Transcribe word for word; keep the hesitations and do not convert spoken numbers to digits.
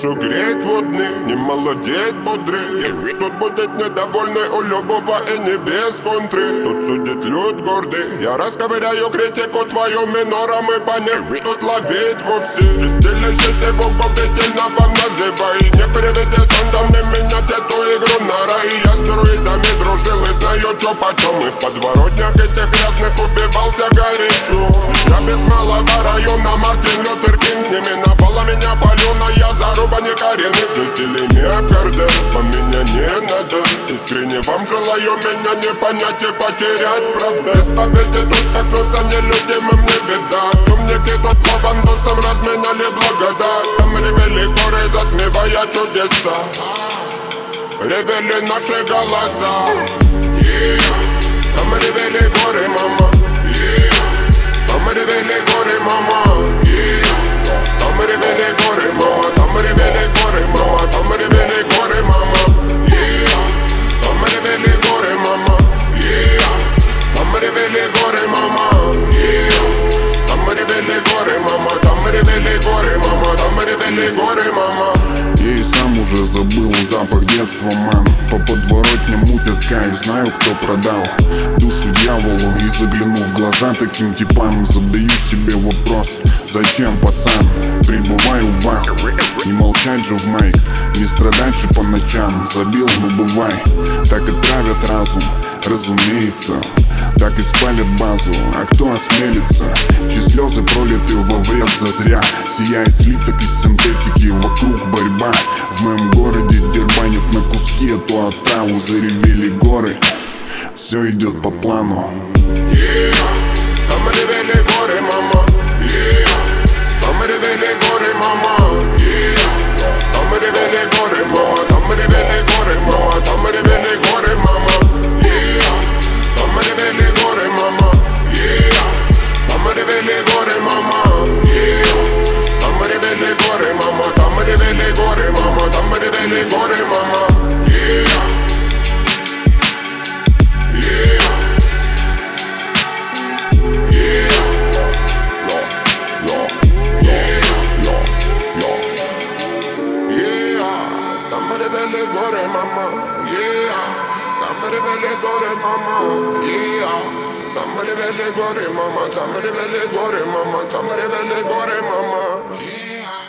душу греть водный, не молодеть бодрый. Тут будет недовольный у любого и не без контры. Тут судит люд гордый, я расковыряю критику твою минором и по ней тут ловить вовсе. Чистилище его губительного называй, не приведи сандами менять эту игру на рай. Я с друидами дружил и знаю, чё почем, и в подворотнях этих грязных убивался горячо. Я без малого района Мартин Лютер Кинг, не миновала меня палена, я заруба некоренных жителей миокарда. Вам меня не надо, искренне вам желаю меня не понять и потерять, правда. Исповеди тут как носа нелюдимым не видать. Умники тут по бандусам разменяли благодать. Там ревели горы, затмевая чудеса, ревели наши голоса. Yeah. Там ревели горы, мама. Yeah. Там ревели горы, мама. Yeah. Там ревели горы, мама. Там ревели горы, мама. Там ревели горы, мама. Yeah. Там ревели горы, мама. Yeah. Там ревели горы, мама. Yeah. Там ревели горы, мама. Там ревели горы, мама. Там ревели горы, мама. Я и сам уже забыл запах детства, ман. По подворотням мутят кайф, знаю, кто продал душу дьяволу. И заглянув в глаза таким типам, задаю себе вопрос: зачем, пацан? Прибываю в аху, не молчать же в майк, не страдать же по ночам. Забил, ну бывай, так и травят разум, разумеется. Так и спалят базу, а кто осмелится? Чьи слезы пролиты во вред зазря. Сияет слиток из синтетики, вокруг борьба. В моем городе дербанят на куски эту отраву. Заревели горы, все идет по плану. Yeah. Там ревели горы, мама. Yeah. Там ревели горы, мама. Yeah. Там ревели горы, мама. Там ревели горы, мама. Там ревели горы, мама. Yeah. Там ревели горы, мама. Yeah. Там ревели горы, мама. Yeah. Там ревели горы, мама. Там ревели горы, мама. Там ревели горы, мама. Yeah. Gore mama, yeah. Tamare vele gore mama, yeah. Tamare vele gore mama, tamare vele gore mama, tamare vele gore mama, yeah.